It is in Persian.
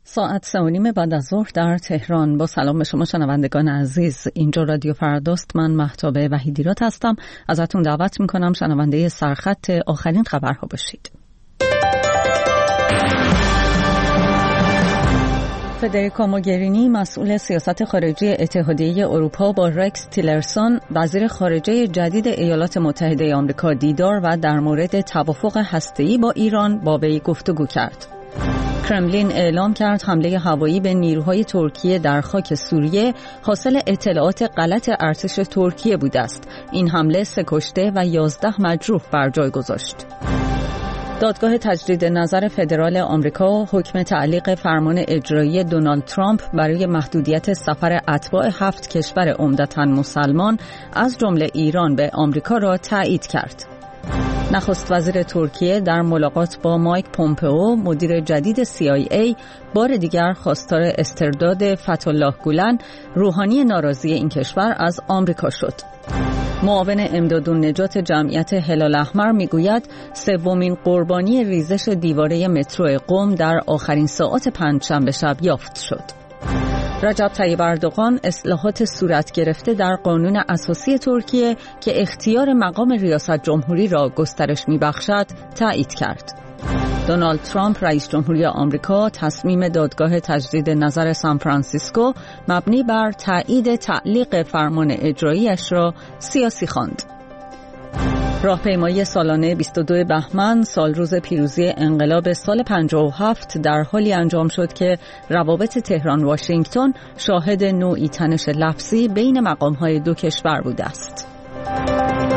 ساعت 3:30 بعد از ظهر در تهران. با سلام به شما شنوندگان عزیز، اینجا رادیو فرداست. من مهتاب وحیدیراد هستم. ازتون دعوت میکنم شنونده سرخط آخرین خبرها باشید. فدریکا موگرینی مسئول سیاست خارجی اتحادیه اروپا با رکس تیلرسون وزیر خارجه جدید ایالات متحده آمریکا دیدار و در مورد توافق هسته‌ای با ایران با وی گفتگو کرد. کرملین اعلام کرد حمله هوایی به نیروهای ترکیه در خاک سوریه حاصل اطلاعات غلط ارتش ترکیه بوده است. این حمله 3 کشته و 11 مجروح بر جای گذاشت. دادگاه تجدید نظر فدرال آمریکا حکم تعلیق فرمان اجرایی دونالد ترامپ برای محدودیت سفر اتباع 7 کشور عمدتاً مسلمان از جمله ایران به آمریکا را تایید کرد. نخست وزیر ترکیه در ملاقات با مایک پومپئو مدیر جدید CIA بار دیگر خواستار استرداد فتح‌الله گولن، روحانی ناراضی این کشور از آمریکا شد. معاون امدادالنجات جمعیت هلال احمر میگوید 3مین قربانی ریزش دیواره مترو قم در آخرین ساعات پنجشنبه شب یافت شد. رجب طیب اردوغان اصلاحات صورت گرفته در قانون اساسی ترکیه که اختیار مقام ریاست جمهوری را گسترش می‌بخشد تایید کرد. دونالد ترامپ رئیس جمهوری آمریکا تصمیم دادگاه تجدید نظر سان فرانسیسکو مبنی بر تایید تعلیق فرمان اجرایی‌اش را سیاسی خواند. راهپیمایی سالانه 22 بهمن سال روز پیروزی انقلاب سال 57 در حالی انجام شد که روابط تهران واشنگتن شاهد نوعی تنش لفظی بین مقام‌های دو کشور بوده است.